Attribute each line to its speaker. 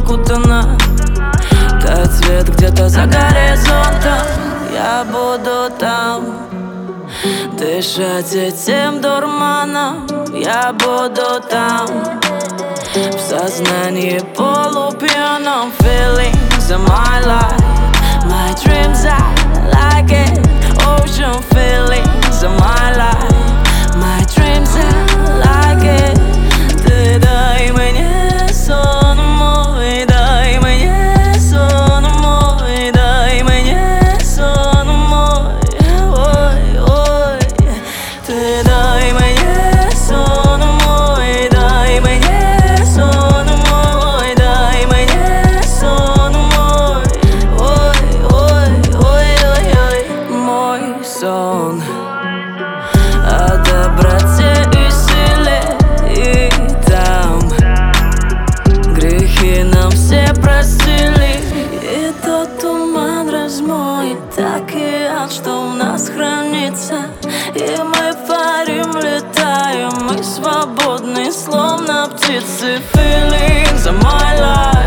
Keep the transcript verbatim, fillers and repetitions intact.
Speaker 1: окутана, тает свет где-то за горизонтом. Я буду там, дышать этим дурманом. Я буду там, в сознании полупьяном. Feelings of my life, my dreams I like it. Ocean feelings of my life, my dreams I like it. Ты дай мне сон мой, дай мне сон мой, дай мне сон мой. Ой, ой, ты дай мне сон мой, дай мне сон мой, дай мне сон мой. Ой, ой, ой, ой, ой, мой сон о доброте и силе, и там грехи нам все простили. И тот туман размоет океан, что в нас хранится. И мы парим, летаем, мы свободны, словно птицы. Feelings of my life.